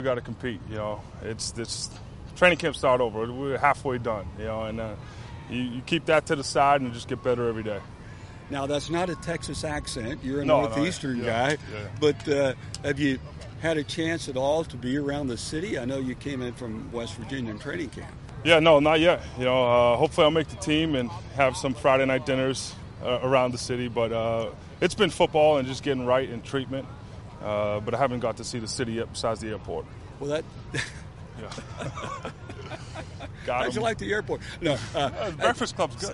We got to compete. It's this training camp start over. We're halfway done. And you keep that to the side and just get better every day. Now, that's not a Texas accent. You're a Northeastern guy. Yeah. But have you had a chance at all to be around the city? I know you came in from West Virginia in training camp. Yeah, no, not yet. Hopefully I'll make the team and have some Friday night dinners around the city. But it's been football and just getting right in treatment. But I haven't got to see the city yet besides the airport. Well, that... Yeah. How'd you like the airport? No, the Breakfast Club's good.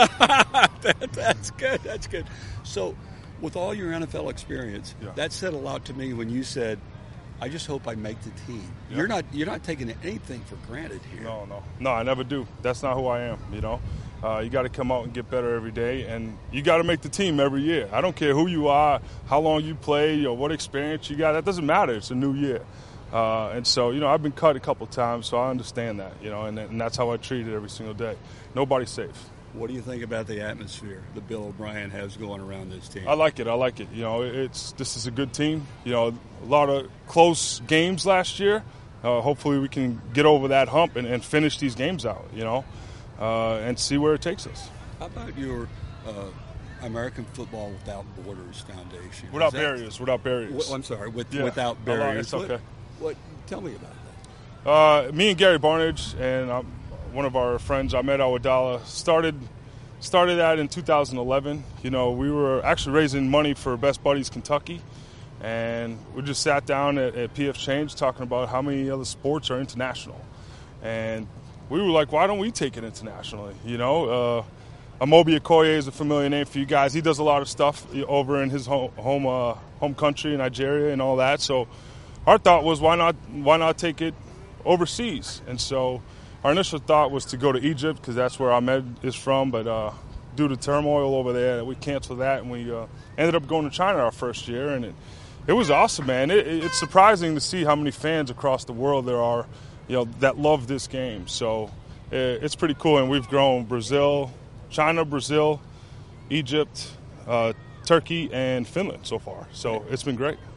That's good. That's good. So, with all your NFL experience, that said a lot to me when you said, "I just hope I make the team." Yeah. You're not taking anything for granted here. No, I never do. That's not who I am. You got to come out and get better every day, and you got to make the team every year. I don't care who you are, how long you play, what experience you got. That doesn't matter. It's a new year. And so, I've been cut a couple times, so I understand that, and that's how I treat it every single day. Nobody's safe. What do you think about the atmosphere that Bill O'Brien has going around this team? I like it. This is a good team. A lot of close games last year. Hopefully we can get over that hump and finish these games out, and see where it takes us. How about your American Football Without Borders Foundation? Without barriers. Without barriers. It's okay. Tell me about that. Me and Gary Barnage and one of our friends, Ahmed Awadallah, started that in 2011. We were actually raising money for Best Buddies Kentucky, and we just sat down at PF Change talking about how many other sports are international. And we were like, why don't we take it internationally? Amobi Okoye is a familiar name for you guys. He does a lot of stuff over in his home country, Nigeria, and all that. So our thought was, why not take it overseas? And so our initial thought was to go to Egypt because that's where Ahmed is from. But due to turmoil over there, we canceled that, and we ended up going to China our first year. And it was awesome, man. It's surprising to see how many fans across the world there are, that love this game. So it's pretty cool, and we've grown China, Brazil, Egypt, Turkey, and Finland so far. So it's been great.